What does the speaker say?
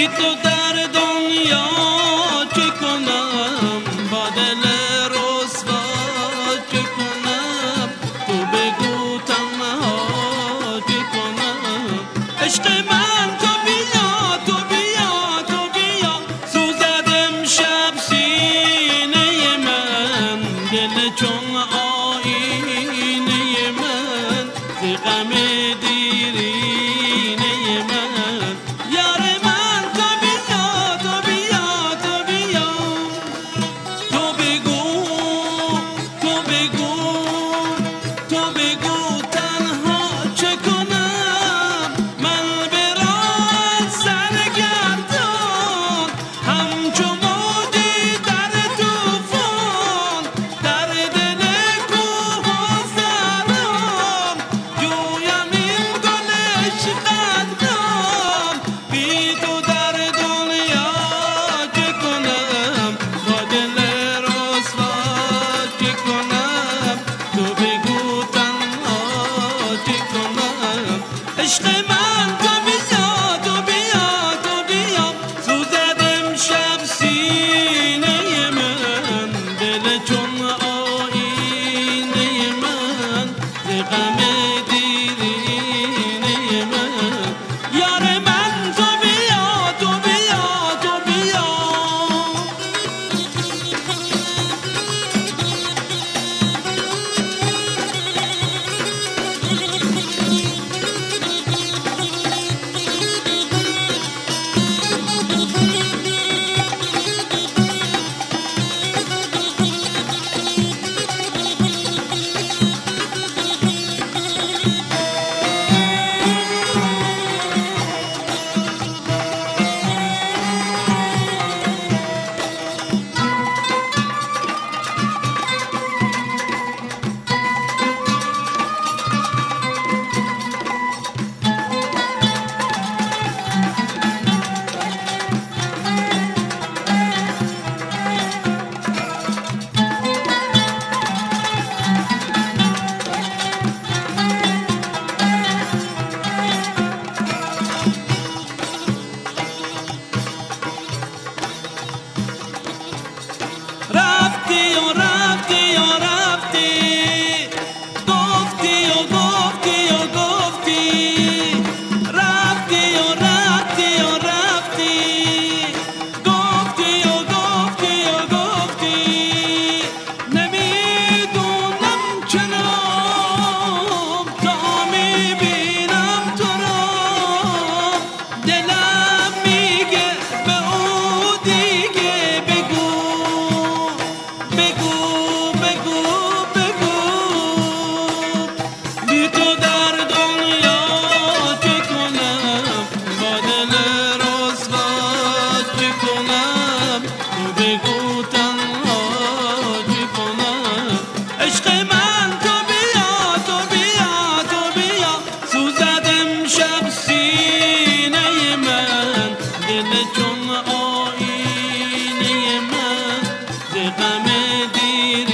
بی تو در دنیا چه کنم، با دل رسوا چه کنم، تو بگو تنها چه کنم. عشق من تو بیا، تو بیا، تو بیا، سوزد امشب سینه من، دل چون آینه من، ز غم دیرینه من. یار من تو بیا، تو بیا، تو بیا، تو بگو، تو بگو، تو بگو تنها چه کنم. من به راه سرگردان همچو موجی در طوفان، در دل کوه و صحرا جویم این گل عشقت. بی تو در دنیا چه کنم، با دل رسوا چه کنم، تو بگو تنها چه کنم. عشق من تو بیا، تو بیا، تو بیا، سوزد امشب سینه من، دل چون آینه من، ز غم دیرینه من. یار من تو بیا، تو بیا، تو بیا. رفتی و رفتی و رفتی، گفتی و گفتی و گفتی، رفتی و رفتی و رفتی، گفتی و گفتی و گفتی. نمیدونم چرا تا میبینم تو را، دلم میگه به او دیگه بگو، بگو، بگو، بگو. بی تو در دنیا چه کنم، با دل رسوا چه کنم، تو بگو تنها چه کنم. عشق من تو بیا، تو بیا، تو بیا، سوزد امشب سینه من، دل چون آینه من، ز غم دیرینه